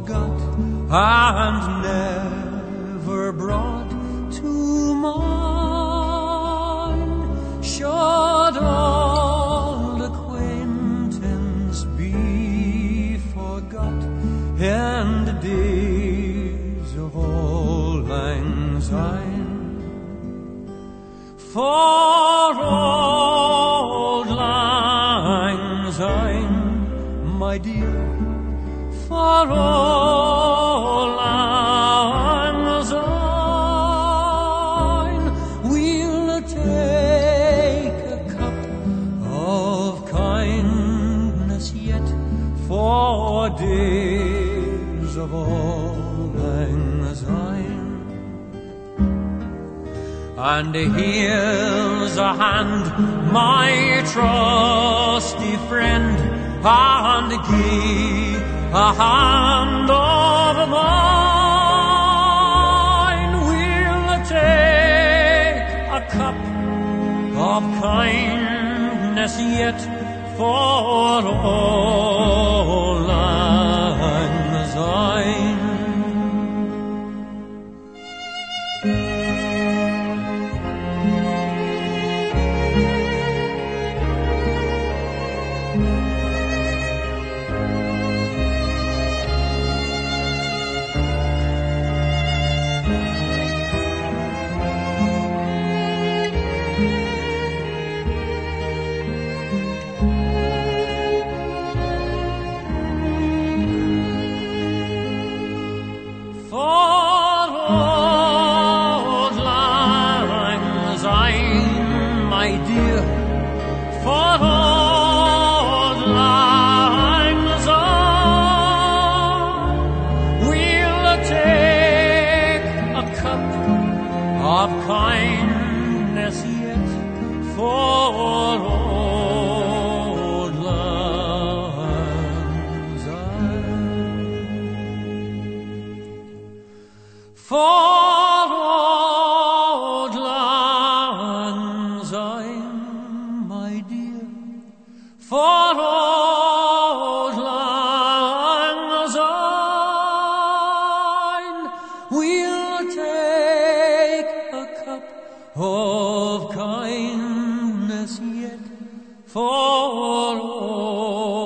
forgot and never brought to mind. Should old acquaintance be forgot, and the days of old lang syne? For old lang syne, my dear, for old lang syne, we'll take a cup of kindness yet, for days of old lang syne. And here's a hand, my trusty friend, and give a hand of mine. We'll take a cup of kindness yet, for old lang syne. My dear, for old lang syne, we'll take a cup of kindness yet, for old lang syne. For my dear, for old lang syne, we'll take a cup of kindness yet, for old